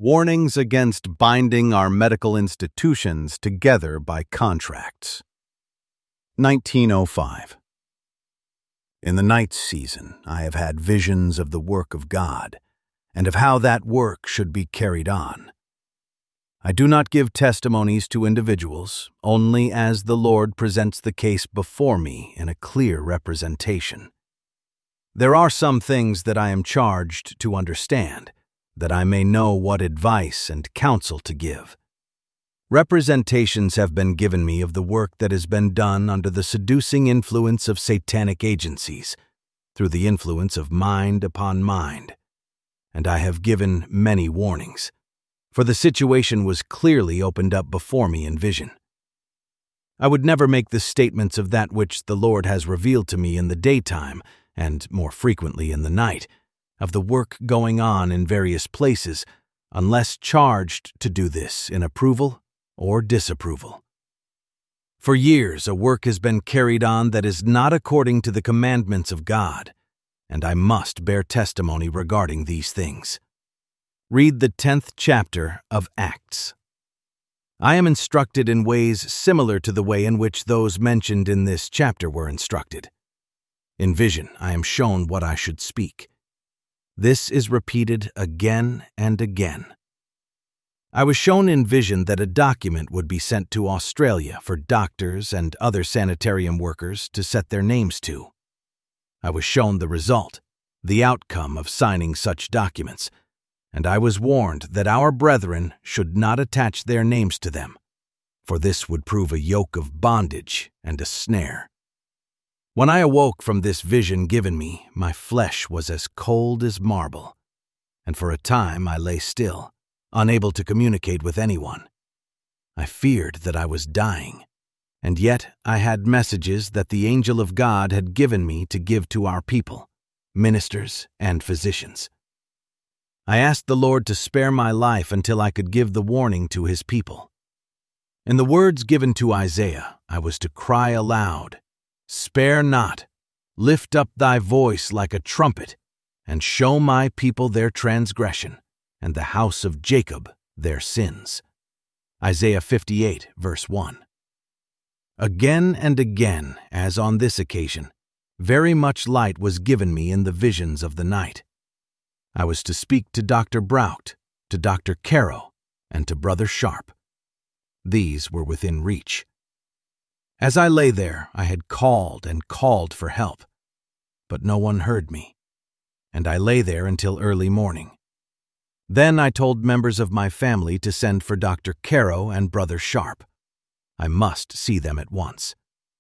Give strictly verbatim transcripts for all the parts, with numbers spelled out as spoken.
Warnings against binding our medical institutions together by contracts. nineteen oh five. In the night season, I have had visions of the work of God, and of how that work should be carried on. I do not give testimonies to individuals, only as the Lord presents the case before me in a clear representation. There are some things that I am charged to understand, that I may know what advice and counsel to give. Representations have been given me of the work that has been done under the seducing influence of satanic agencies, through the influence of mind upon mind, and I have given many warnings, for the situation was clearly opened up before me in vision. I would never make the statements of that which the Lord has revealed to me in the daytime, and more frequently in the night, of the work going on in various places, unless charged to do this in approval or disapproval. For years a work has been carried on that is not according to the commandments of God, and I must bear testimony regarding these things. Read the tenth chapter of Acts. I am instructed in ways similar to the way in which those mentioned in this chapter were instructed. In vision I am shown what I should speak. This is repeated again and again. I was shown in vision that a document would be sent to Australia for doctors and other sanitarium workers to set their names to. I was shown the result, the outcome of signing such documents, and I was warned that our brethren should not attach their names to them, for this would prove a yoke of bondage and a snare. When I awoke from this vision given me, my flesh was as cold as marble, and for a time I lay still, unable to communicate with anyone. I feared that I was dying, and yet I had messages that the angel of God had given me to give to our people, ministers and physicians. I asked the Lord to spare my life until I could give the warning to his people. In the words given to Isaiah, I was to cry aloud, "Spare not, lift up thy voice like a trumpet, and show my people their transgression, and the house of Jacob their sins." Isaiah fifty-eight, verse one. Again and again, as on this occasion, very much light was given me in the visions of the night. I was to speak to Doctor Braucht, to Doctor Caro, and to Brother Sharp. These were within reach. As I lay there, I had called and called for help, but no one heard me, and I lay there until early morning. Then I told members of my family to send for Doctor Caro and Brother Sharp. I must see them at once.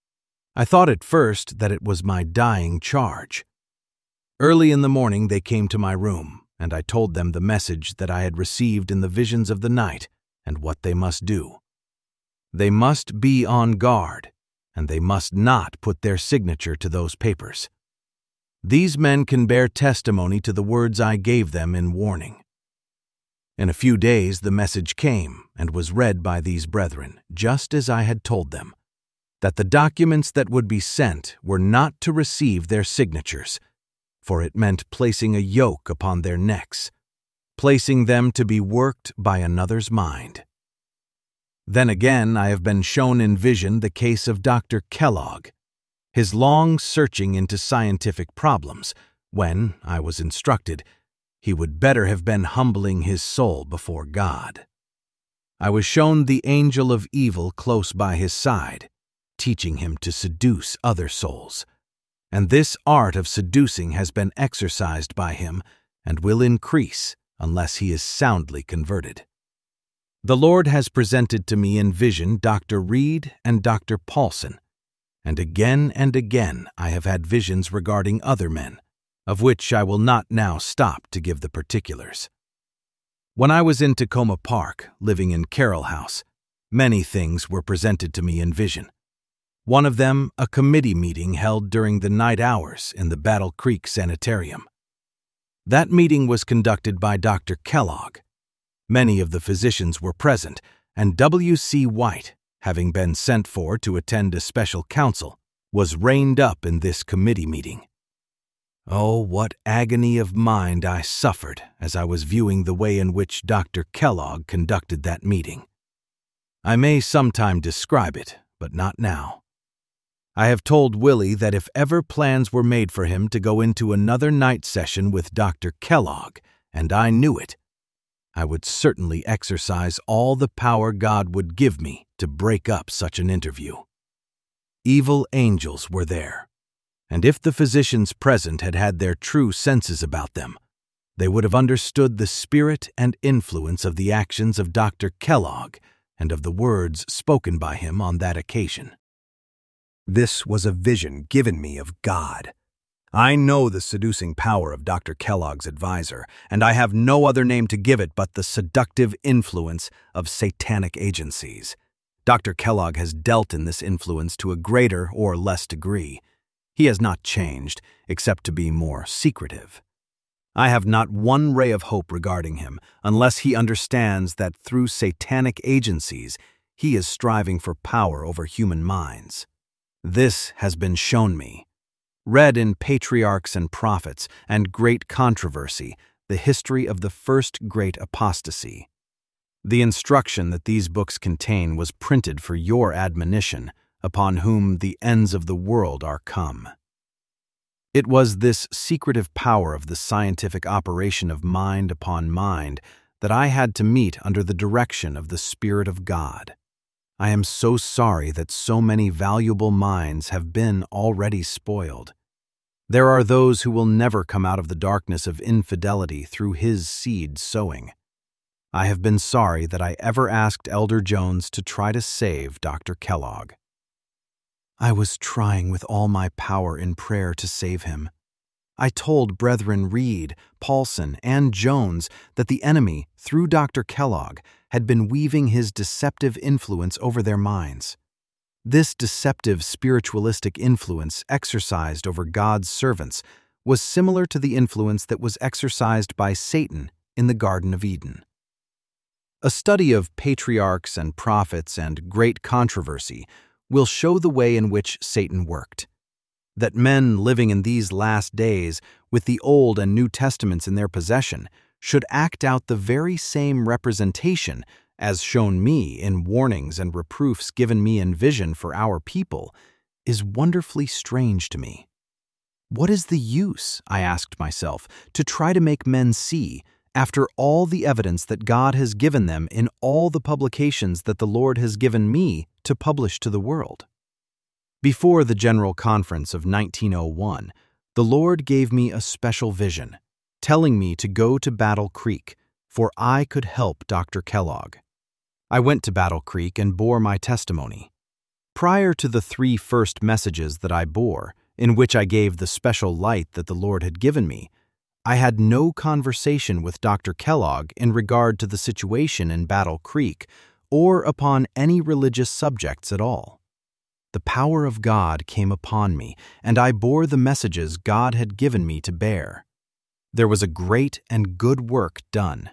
I thought at first that it was my dying charge. Early in the morning they came to my room, and I told them the message that I had received in the visions of the night and what they must do. They must be on guard, and they must not put their signature to those papers. These men can bear testimony to the words I gave them in warning. In a few days the message came and was read by these brethren, just as I had told them, that the documents that would be sent were not to receive their signatures, for it meant placing a yoke upon their necks, placing them to be worked by another's mind. Then again I have been shown in vision the case of Doctor Kellogg, his long searching into scientific problems, when, I was instructed, he would better have been humbling his soul before God. I was shown the angel of evil close by his side, teaching him to seduce other souls, and this art of seducing has been exercised by him and will increase unless he is soundly converted. The Lord has presented to me in vision Doctor Reed and Doctor Paulson, and again and again I have had visions regarding other men, of which I will not now stop to give the particulars. When I was in Tacoma Park, living in Carroll House, many things were presented to me in vision. One of them, a committee meeting held during the night hours in the Battle Creek Sanitarium. That meeting was conducted by Doctor Kellogg. Many of the physicians were present, and W C White, having been sent for to attend a special council, was reined up in this committee meeting. Oh, what agony of mind I suffered as I was viewing the way in which Doctor Kellogg conducted that meeting. I may sometime describe it, but not now. I have told Willie that if ever plans were made for him to go into another night session with Doctor Kellogg, and I knew it, I would certainly exercise all the power God would give me to break up such an interview. Evil angels were there, and if the physicians present had had their true senses about them, they would have understood the spirit and influence of the actions of Doctor Kellogg and of the words spoken by him on that occasion. This was a vision given me of God. I know the seducing power of Doctor Kellogg's advisor, and I have no other name to give it but the seductive influence of satanic agencies. Doctor Kellogg has dealt in this influence to a greater or less degree. He has not changed, except to be more secretive. I have not one ray of hope regarding him, unless he understands that through satanic agencies he is striving for power over human minds. This has been shown me. Read in Patriarchs and Prophets and Great Controversy, the history of the first great apostasy. The instruction that these books contain was printed for your admonition, upon whom the ends of the world are come. It was this secretive power of the scientific operation of mind upon mind that I had to meet under the direction of the Spirit of God. I am so sorry that so many valuable minds have been already spoiled. There are those who will never come out of the darkness of infidelity through his seed sowing. I have been sorry that I ever asked Elder Jones to try to save Doctor Kellogg. I was trying with all my power in prayer to save him. I told Brethren Reed, Paulson, and Jones that the enemy, through Doctor Kellogg, had been weaving his deceptive influence over their minds. This deceptive spiritualistic influence exercised over God's servants was similar to the influence that was exercised by Satan in the Garden of Eden. A study of Patriarchs and Prophets and Great Controversy will show the way in which Satan worked. That men living in these last days, with the Old and New Testaments in their possession, should act out the very same representation as shown me in warnings and reproofs given me in vision for our people, is wonderfully strange to me. What is the use, I asked myself, to try to make men see, after all the evidence that God has given them in all the publications that the Lord has given me to publish to the world? Before the General Conference of nineteen oh one, the Lord gave me a special vision, telling me to go to Battle Creek, for I could help Doctor Kellogg. I went to Battle Creek and bore my testimony. Prior to the three first messages that I bore, in which I gave the special light that the Lord had given me, I had no conversation with Doctor Kellogg in regard to the situation in Battle Creek or upon any religious subjects at all. The power of God came upon me, and I bore the messages God had given me to bear. There was a great and good work done.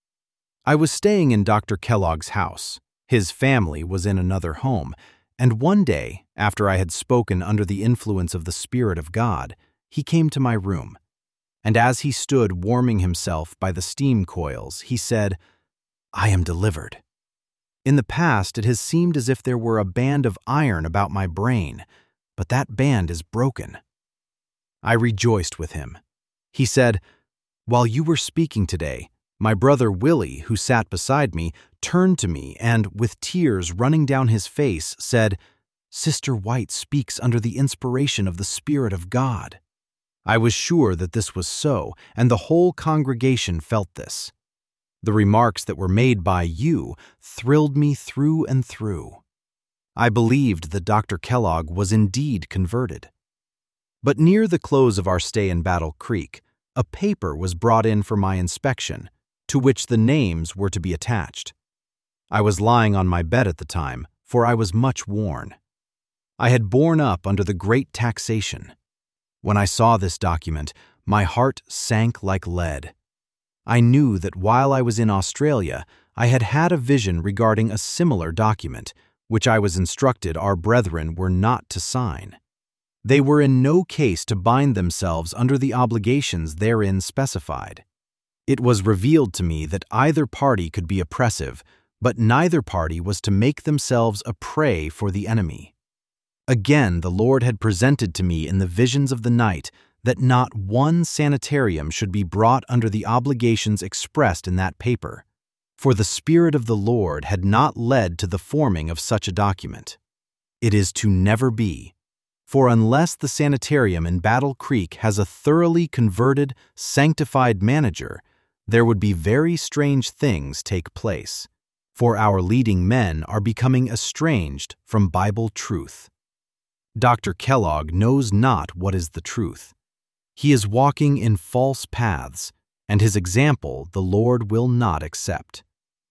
I was staying in Doctor Kellogg's house. His family was in another home, and one day, after I had spoken under the influence of the Spirit of God, he came to my room. And as he stood warming himself by the steam coils, he said, "I am delivered." In the past, it has seemed as if there were a band of iron about my brain, but that band is broken. I rejoiced with him. He said, "While you were speaking today, my brother Willie, who sat beside me, turned to me and, with tears running down his face, said, 'Sister White speaks under the inspiration of the Spirit of God.' I was sure that this was so, and the whole congregation felt this. The remarks that were made by you thrilled me through and through. I believed that Doctor Kellogg was indeed converted. But near the close of our stay in Battle Creek, a paper was brought in for my inspection, to which the names were to be attached. I was lying on my bed at the time, for I was much worn. I had borne up under the great taxation. When I saw this document, my heart sank like lead. I knew that while I was in Australia, I had had a vision regarding a similar document, which I was instructed our brethren were not to sign. They were in no case to bind themselves under the obligations therein specified. It was revealed to me that either party could be oppressive, but neither party was to make themselves a prey for the enemy. Again, the Lord had presented to me in the visions of the night that not one sanitarium should be brought under the obligations expressed in that paper, for the Spirit of the Lord had not led to the forming of such a document. It is to never be, for unless the sanitarium in Battle Creek has a thoroughly converted, sanctified manager, there would be very strange things take place, for our leading men are becoming estranged from Bible truth. Doctor Kellogg knows not what is the truth. He is walking in false paths, and his example the Lord will not accept.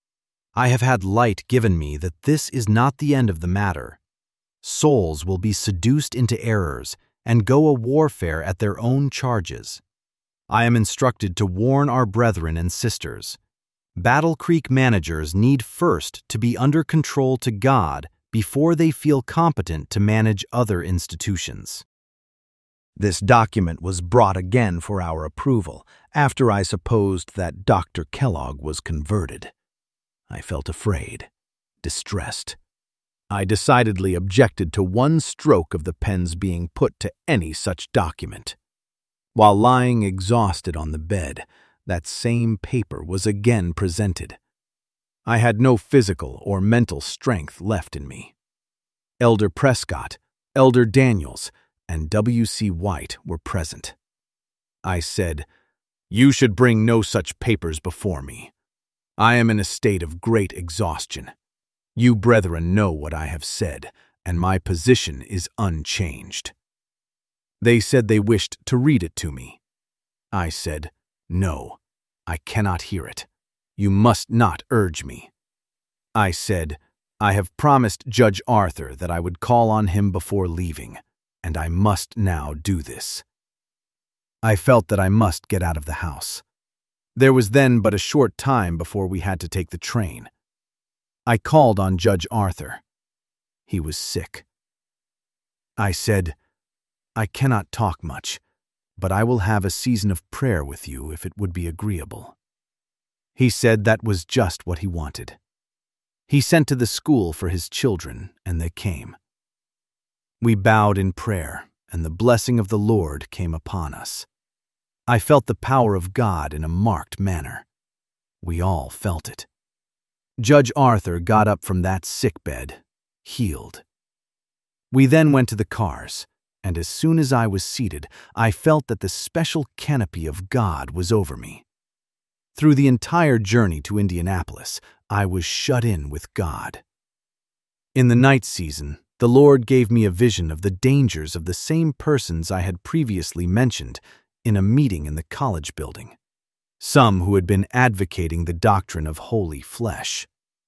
I have had light given me that this is not the end of the matter. Souls will be seduced into errors and go a warfare at their own charges. I am instructed to warn our brethren and sisters. Battle Creek managers need first to be under control to God before they feel competent to manage other institutions. This document was brought again for our approval after I supposed that Doctor Kellogg was converted. I felt afraid, distressed. I decidedly objected to one stroke of the pen's being put to any such document. While lying exhausted on the bed, that same paper was again presented. I had no physical or mental strength left in me. Elder Prescott, Elder Daniels, and W C White were present. I said, "You should bring no such papers before me. I am in a state of great exhaustion. You brethren know what I have said, and my position is unchanged." They said they wished to read it to me. I said, "No, I cannot hear it. You must not urge me." I said, "I have promised Judge Arthur that I would call on him before leaving, and I must now do this." I felt that I must get out of the house. There was then but a short time before we had to take the train. I called on Judge Arthur. He was sick. I said, "I cannot talk much, but I will have a season of prayer with you if it would be agreeable." He said that was just what he wanted. He sent to the school for his children, and they came. We bowed in prayer, and the blessing of the Lord came upon us. I felt the power of God in a marked manner. We all felt it. Judge Arthur got up from that sick bed, healed. We then went to the cars, and as soon as I was seated, I felt that the special canopy of God was over me. Through the entire journey to Indianapolis, I was shut in with God. In the night season, the Lord gave me a vision of the dangers of the same persons I had previously mentioned in a meeting in the college building, some who had been advocating the doctrine of holy flesh.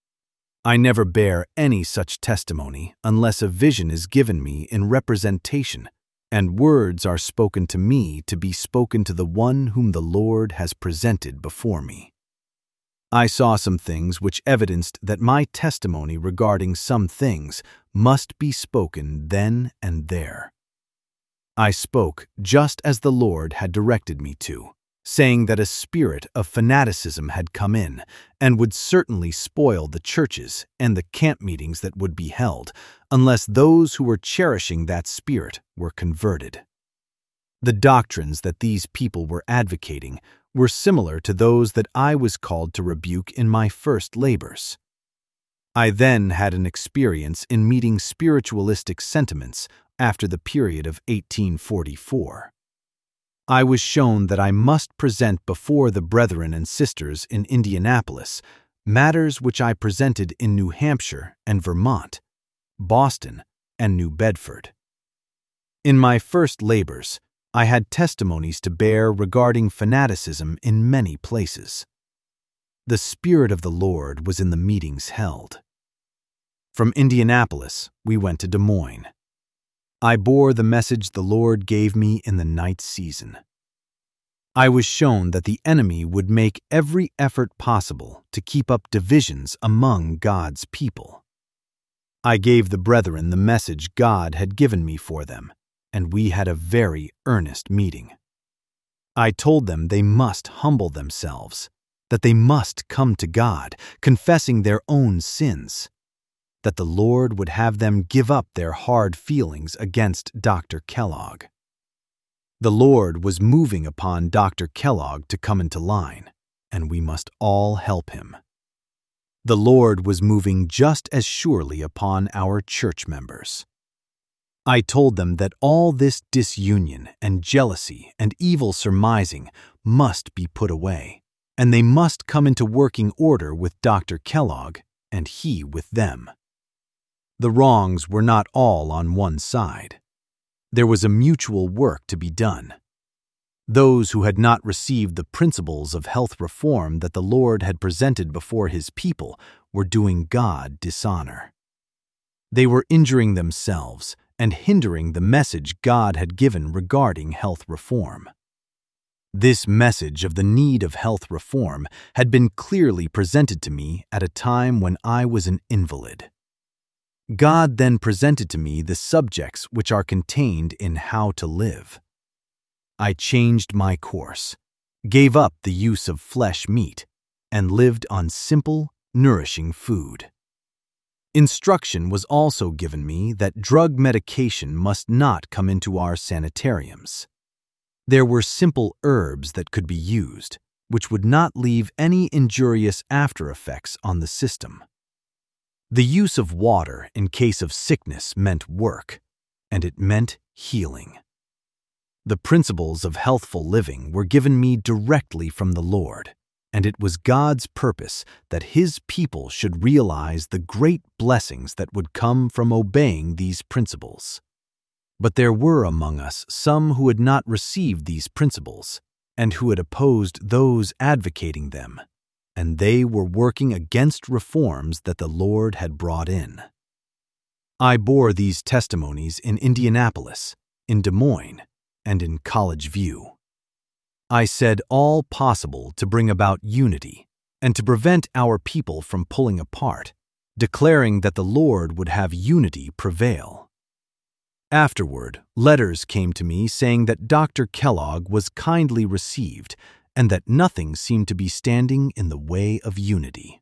I never bear any such testimony unless a vision is given me in representation, and words are spoken to me to be spoken to the one whom the Lord has presented before me. I saw some things which evidenced that my testimony regarding some things must be spoken then and there. I spoke just as the Lord had directed me to, saying that a spirit of fanaticism had come in and would certainly spoil the churches and the camp meetings that would be held, unless those who were cherishing that spirit were converted. The doctrines that these people were advocating were similar to those that I was called to rebuke in my first labors. I then had an experience in meeting spiritualistic sentiments after the period of eighteen forty-four. I was shown that I must present before the brethren and sisters in Indianapolis matters which I presented in New Hampshire and Vermont, Boston, and New Bedford. In my first labors, I had testimonies to bear regarding fanaticism in many places. The Spirit of the Lord was in the meetings held. From Indianapolis, we went to Des Moines. I bore the message the Lord gave me in the night season. I was shown that the enemy would make every effort possible to keep up divisions among God's people. I gave the brethren the message God had given me for them, and we had a very earnest meeting. I told them they must humble themselves, that they must come to God, confessing their own sins, that the Lord would have them give up their hard feelings against Doctor Kellogg. The Lord was moving upon Doctor Kellogg to come into line, and we must all help him. The Lord was moving just as surely upon our church members. I told them that all this disunion and jealousy and evil surmising must be put away, and they must come into working order with Doctor Kellogg and he with them. The wrongs were not all on one side. There was a mutual work to be done. Those who had not received the principles of health reform that the Lord had presented before his people were doing God dishonor. They were injuring themselves and hindering the message God had given regarding health reform. This message of the need of health reform had been clearly presented to me at a time when I was an invalid. God then presented to me the subjects which are contained in How to Live. I changed my course, gave up the use of flesh meat, and lived on simple, nourishing food. Instruction was also given me that drug medication must not come into our sanitariums. There were simple herbs that could be used, which would not leave any injurious after effects on the system. The use of water in case of sickness meant work, and it meant healing. The principles of healthful living were given me directly from the Lord, and it was God's purpose that his people should realize the great blessings that would come from obeying these principles. But there were among us some who had not received these principles, and who had opposed those advocating them, and they were working against reforms that the Lord had brought in. I bore these testimonies in Indianapolis, in Des Moines, and in College View. I said all possible to bring about unity and to prevent our people from pulling apart, declaring that the Lord would have unity prevail. Afterward, letters came to me saying that Doctor Kellogg was kindly received and that nothing seemed to be standing in the way of unity.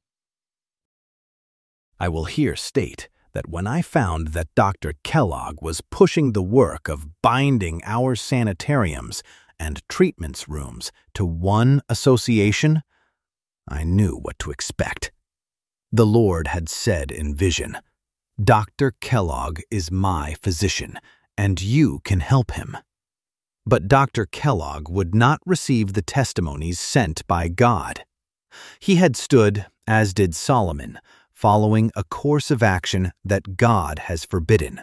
I will here state that when I found that Doctor Kellogg was pushing the work of binding our sanitariums and treatments rooms to one association, I knew what to expect. The Lord had said in vision, "Doctor Kellogg is my physician, and you can help him." But Doctor Kellogg would not receive the testimonies sent by God. He had stood, as did Solomon, following a course of action that God has forbidden.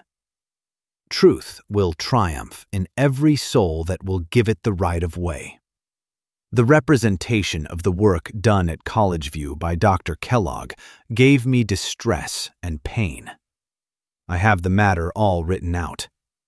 Truth will triumph in every soul that will give it the right of way. The representation of the work done at College View by Doctor Kellogg gave me distress and pain. I have the matter all written out.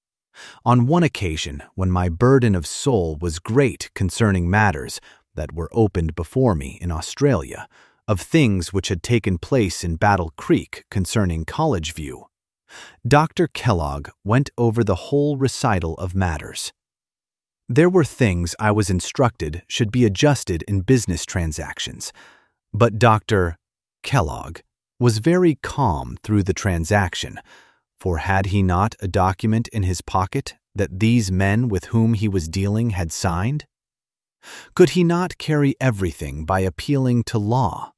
On one occasion, when my burden of soul was great concerning matters that were opened before me in Australia, of things which had taken place in Battle Creek concerning College View, Doctor Kellogg went over the whole recital of matters. There were things I was instructed should be adjusted in business transactions, but Doctor Kellogg was very calm through the transaction, for had he not a document in his pocket that these men with whom he was dealing had signed? Could he not carry everything by appealing to law?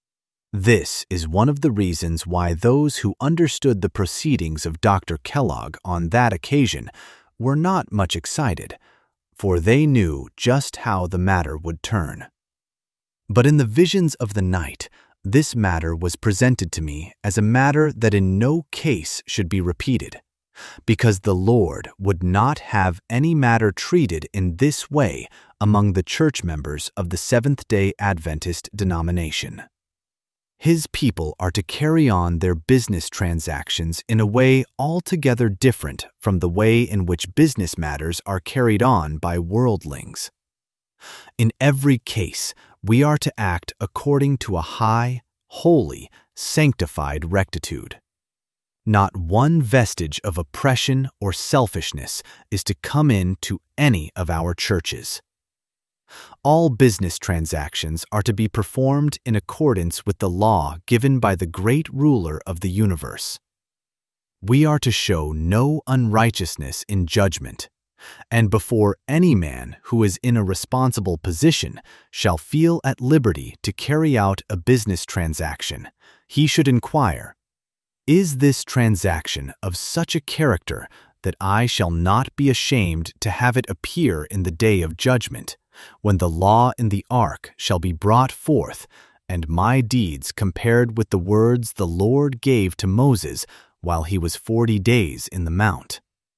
This is one of the reasons why those who understood the proceedings of Doctor Kellogg on that occasion were not much excited, for they knew just how the matter would turn. But in the visions of the night, this matter was presented to me as a matter that in no case should be repeated, because the Lord would not have any matter treated in this way among the church members of the Seventh-day Adventist denomination. His people are to carry on their business transactions in a way altogether different from the way in which business matters are carried on by worldlings. In every case, we are to act according to a high, holy, sanctified rectitude. Not one vestige of oppression or selfishness is to come into any of our churches. All business transactions are to be performed in accordance with the law given by the great ruler of the universe. We are to show no unrighteousness in judgment, and before any man who is in a responsible position shall feel at liberty to carry out a business transaction, he should inquire, "Is this transaction of such a character that I shall not be ashamed to have it appear in the day of judgment, when the law in the ark shall be brought forth, and my deeds compared with the words the Lord gave to Moses while he was forty days in the mount?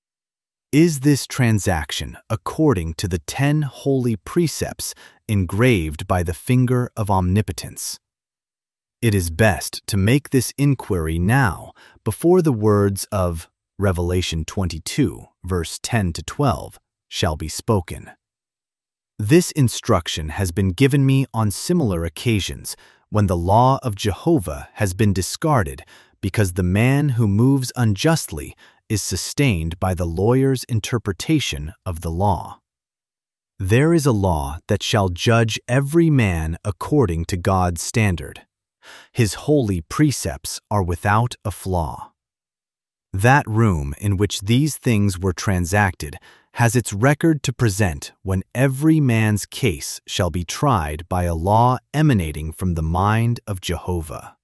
Is this transaction according to the ten holy precepts engraved by the finger of omnipotence?" It is best to make this inquiry now before the words of Revelation twenty-two, verse ten to twelve, shall be spoken. This instruction has been given me on similar occasions when the law of Jehovah has been discarded because the man who moves unjustly is sustained by the lawyer's interpretation of the law. There is a law that shall judge every man according to God's standard. His holy precepts are without a flaw. That room in which these things were transacted has its record to present when every man's case shall be tried by a law emanating from the mind of Jehovah.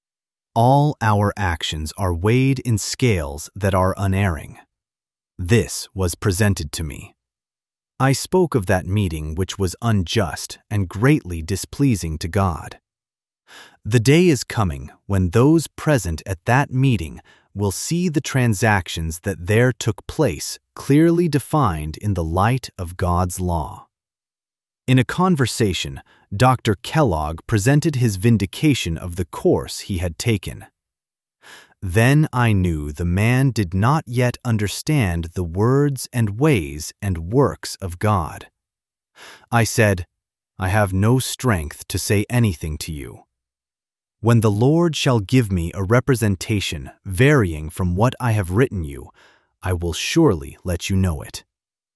All our actions are weighed in scales that are unerring. This was presented to me. I spoke of that meeting which was unjust and greatly displeasing to God. The day is coming when those present at that meeting will see the transactions that there took place clearly defined in the light of God's law. In a conversation, Doctor Kellogg presented his vindication of the course he had taken. Then I knew the man did not yet understand the words and ways and works of God. I said, "I have no strength to say anything to you. When the Lord shall give me a representation varying from what I have written you, I will surely let you know it."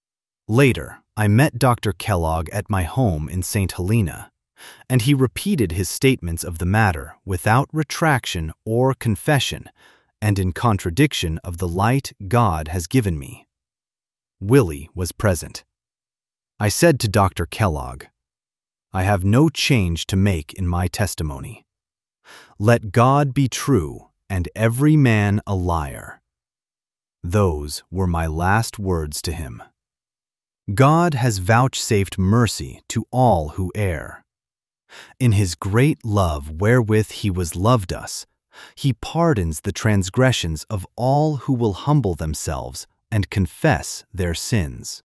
Later, I met Doctor Kellogg at my home in Saint Helena, and he repeated his statements of the matter without retraction or confession, and in contradiction of the light God has given me. Willie was present. I said to Doctor Kellogg, "I have no change to make in my testimony. Let God be true and every man a liar." Those were my last words to him. God has vouchsafed mercy to all who err. In his great love wherewith he was loved us, he pardons the transgressions of all who will humble themselves and confess their sins.